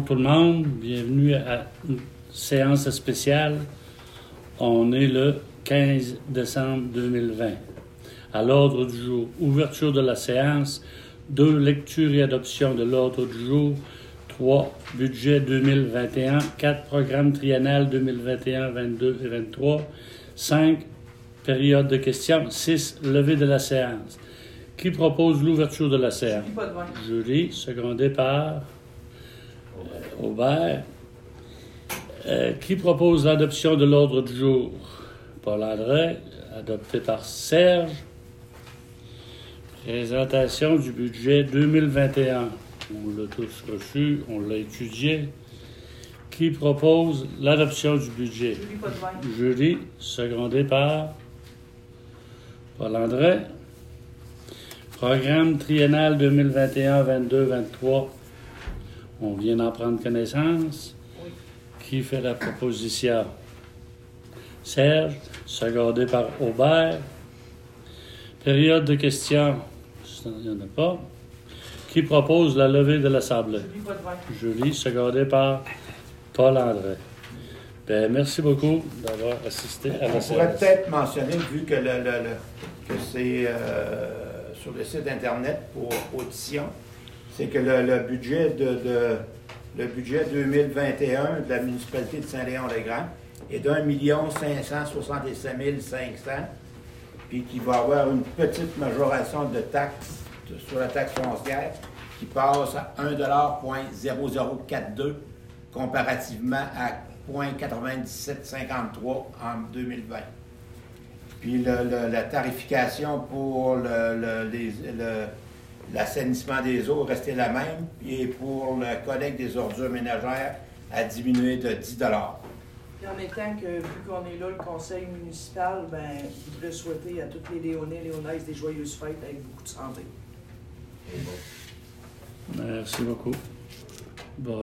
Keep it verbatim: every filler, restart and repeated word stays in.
tout le monde. Bienvenue à une séance spéciale. On est le quinze décembre deux mille vingt. À l'ordre du jour, ouverture de la séance. Deux, lecture et adoption de l'ordre du jour. Trois, budget deux mille vingt et un. Quatre, programme triennal deux mille vingt et un, vingt-deux et vingt-trois. Cinq, période de questions. Six, levée de la séance. Qui propose l'ouverture de la séance? Julie, secondé par euh, Aubert. Euh, qui propose l'adoption de l'ordre du jour? Paul André, adopté par Serge. Présentation du budget deux mille vingt et un. On l'a tous reçu, on l'a étudié. Qui propose l'adoption du budget? Julie Potvin. Julie, secondé par Paul André. Programme triennal deux mille vingt et un, vingt-deux, vingt-trois. On vient d'en prendre connaissance. Oui. Qui fait la proposition? Serge, secondé par Aubert. Période de questions. Il n'y en a pas. Qui propose la levée de l'Assemblée? Julie Potvin. Julie, secondé par Paul André. Bien, merci beaucoup d'avoir assisté à la On séance. pourrait peut-être mentionner, vu que, le, le, le- que c'est euh, sur le site Internet pour audition, c'est que le, le budget de, de- le budget deux mille vingt et un de la municipalité de Saint-Léon-le-Grand est d'un million cinq cent soixante-sept mille cinq cents, puis qu'il va y avoir une petite majoration de taxes de- sur la taxe foncière qui passe à un virgule zéro zéro quarante-deux comparativement à zéro virgule quatre-vingt-dix-sept cinquante-trois en deux mille vingt. Puis le- le- la tarification pour le- le- les- le- l'assainissement des eaux est restée la même, et pour le collecte des ordures ménagères a diminué de dix dollars. Puis en étant que, vu qu'on est là, le conseil municipal, ben, je voudrais souhaiter à tous les Léonais et Léonaises des joyeuses fêtes avec beaucoup de santé. Merci beaucoup. Bon.